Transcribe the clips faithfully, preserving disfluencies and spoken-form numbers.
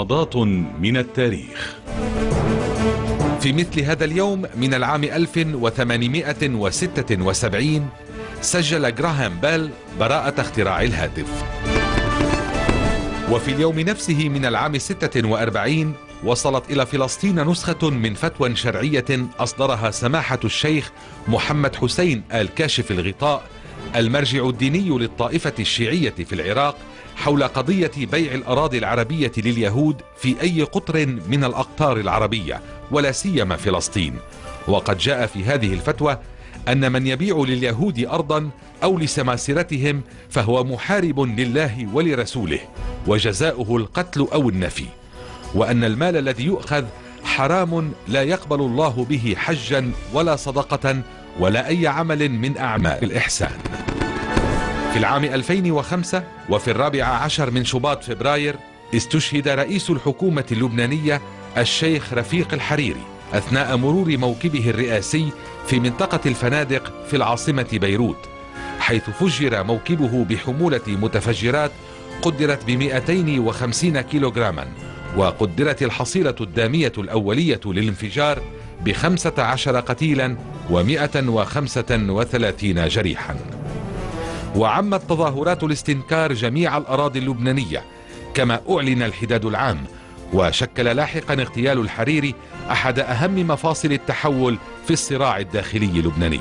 لحظات من التاريخ. في مثل هذا اليوم من العام ألف وثمانمائة وستة وسبعين سجل جراهام بيل براءة اختراع الهاتف. وفي اليوم نفسه من العام ستة وأربعين وصلت إلى فلسطين نسخة من فتوى شرعية أصدرها سماحة الشيخ محمد حسين آل كاشف الغطاء المرجع الديني للطائفة الشيعية في العراق حول قضية بيع الأراضي العربية لليهود في أي قطر من الأقطار العربية ولا سيما فلسطين. وقد جاء في هذه الفتوى أن من يبيع لليهود أرضا أو لسماسرتهم فهو محارب لله ولرسوله وجزاؤه القتل أو النفي، وأن المال الذي يؤخذ حرام لا يقبل الله به حجا ولا صدقة ولا أي عمل من أعمال الإحسان. في العام ألفين وخمسة وفي الرابع عشر من شباط فبراير استشهد رئيس الحكومة اللبنانية الشيخ رفيق الحريري أثناء مرور موكبه الرئاسي في منطقة الفنادق في العاصمة بيروت، حيث فجر موكبه بحمولة متفجرات قدرت بمئتين وخمسين كيلوغراما، وقدرت الحصيلة الدامية الأولية للانفجار بخمسة عشر قتيلا ومئة وخمسة وثلاثين جريحا. وعمت تظاهرات الاستنكار جميع الأراضي اللبنانية، كما أعلن الحداد العام، وشكل لاحقا اغتيال الحريري أحد أهم مفاصل التحول في الصراع الداخلي اللبناني.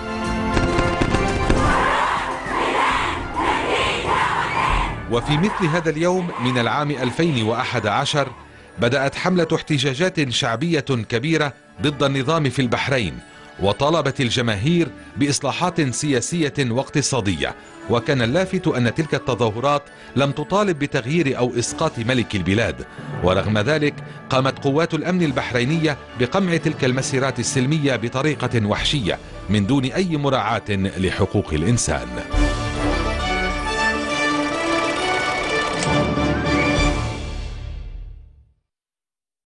وفي مثل هذا اليوم من العام ألفين وأحد عشر بدأت حملة احتجاجات شعبية كبيرة ضد النظام في البحرين، وطالبت الجماهير بإصلاحات سياسية واقتصادية. وكان اللافت أن تلك التظاهرات لم تطالب بتغيير أو إسقاط ملك البلاد، ورغم ذلك قامت قوات الأمن البحرينية بقمع تلك المسيرات السلمية بطريقة وحشية من دون أي مراعاة لحقوق الإنسان.